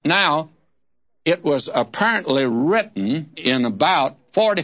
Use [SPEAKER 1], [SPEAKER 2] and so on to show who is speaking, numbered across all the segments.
[SPEAKER 1] Now, it was apparently written in about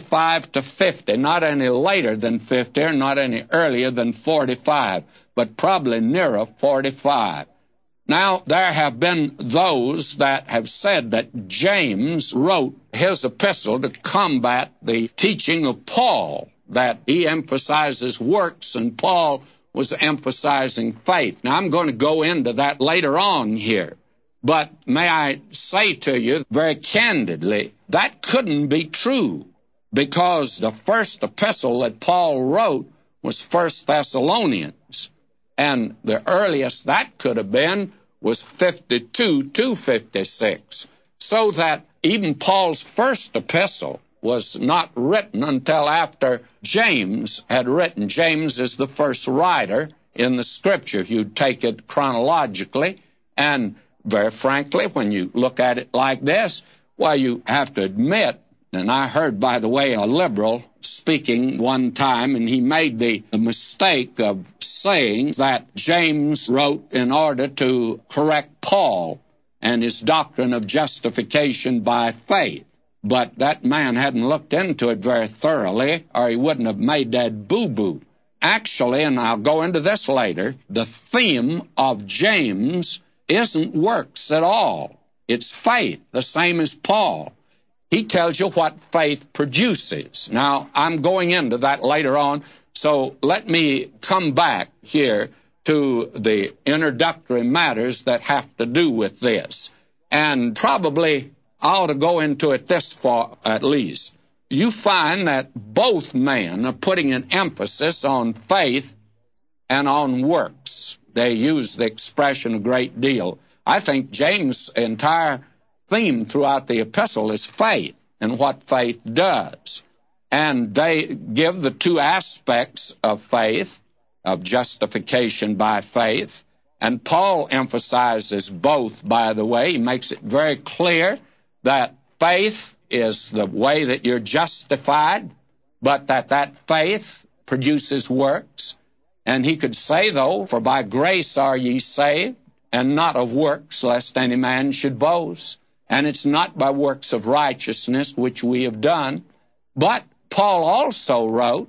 [SPEAKER 1] 45 to 50, not any later than 50 or not any earlier than 45, but probably nearer 45. Now, there have been those that have said that James wrote his epistle to combat the teaching of Paul, that he emphasizes works and Paul was emphasizing faith. Now, I'm going to go into that later on here. But may I say to you very candidly, that couldn't be true, because the first epistle that Paul wrote was 1 Thessalonians, and the earliest that could have been was 52 to 56, so that even Paul's first epistle was not written until after James had written. James is the first writer in the Scripture, if you take it chronologically, and very frankly, when you look at it like this, well, you have to admit, and I heard, by the way, a liberal speaking one time, and he made the mistake of saying that James wrote in order to correct Paul and his doctrine of justification by faith. But that man hadn't looked into it very thoroughly, or he wouldn't have made that boo-boo. Actually, and I'll go into this later, the theme of James isn't works at all. It's faith, the same as Paul. He tells you what faith produces. Now, I'm going into that later on, so let me come back here to the introductory matters that have to do with this. And probably I ought to go into it this far at least. You find that both men are putting an emphasis on faith and on works. They use the expression a great deal. I think James' entire theme throughout the epistle is faith and what faith does. And they give the two aspects of faith, of justification by faith. And Paul emphasizes both, by the way. He makes it very clear that faith is the way that you're justified, but that faith produces works. And he could say, though, for by grace are ye saved, and not of works, lest any man should boast. And it's not by works of righteousness which we have done. But Paul also wrote,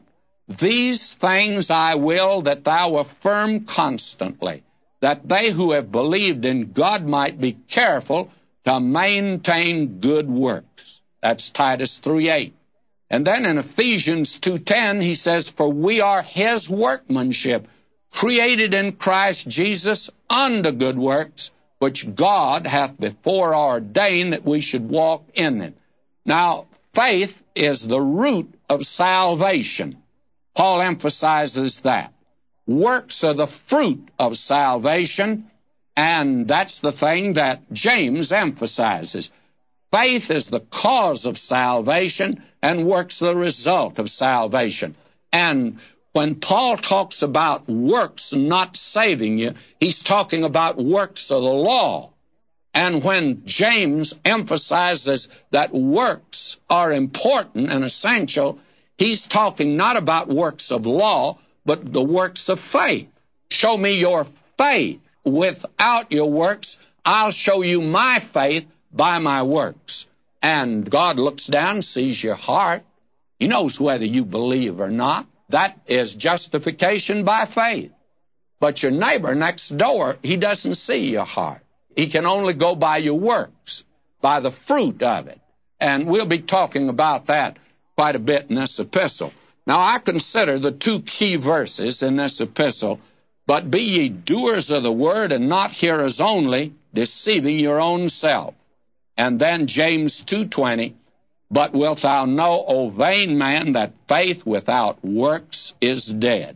[SPEAKER 1] these things I will that thou affirm constantly, that they who have believed in God might be careful to maintain good works. That's Titus 3:8. And then in Ephesians 2:10, he says, for we are his workmanship, created in Christ Jesus unto good works, which God hath before ordained that we should walk in them. Now, faith is the root of salvation. Paul emphasizes that. Works are the fruit of salvation, and that's the thing that James emphasizes. Faith is the cause of salvation, and works the result of salvation. And when Paul talks about works not saving you, he's talking about works of the law. And when James emphasizes that works are important and essential, he's talking not about works of law, but the works of faith. Show me your faith. Without your works, I'll show you my faith by my works. And God looks down, sees your heart. He knows whether you believe or not. That is justification by faith. But your neighbor next door, he doesn't see your heart. He can only go by your works, by the fruit of it. And we'll be talking about that quite a bit in this epistle. Now, I consider the two key verses in this epistle, but be ye doers of the word and not hearers only, deceiving your own self. And then James 2:20, but wilt thou know, O vain man, that faith without works is dead.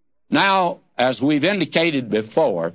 [SPEAKER 1] Now, as we've indicated before,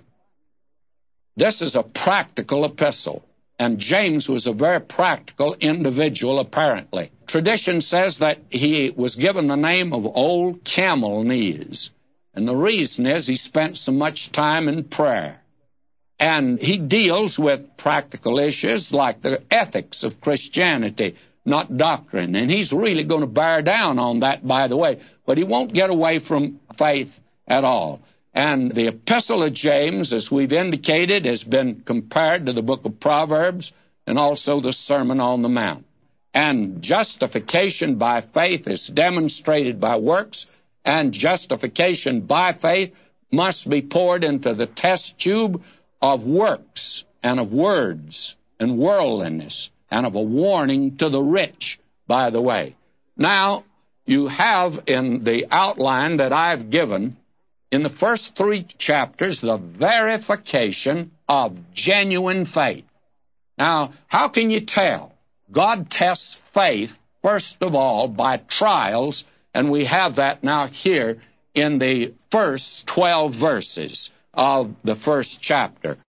[SPEAKER 1] this is a practical epistle, and James was a very practical individual, apparently. Tradition says that he was given the name of Old Camel Knees, and the reason is he spent so much time in prayer. And he deals with practical issues like the ethics of Christianity, not doctrine. And he's really going to bear down on that, by the way. But he won't get away from faith at all. And the Epistle of James, as we've indicated, has been compared to the book of Proverbs, and also the Sermon on the Mount. And justification by faith is demonstrated by works, and justification by faith must be poured into the test tube of works and of words and worldliness and of a warning to the rich, by the way. Now, you have in the outline that I've given, in the first 3 chapters, the verification of genuine faith. Now, how can you tell? God tests faith, first of all, by trials, and we have that now here in the first 12 verses of the first chapter.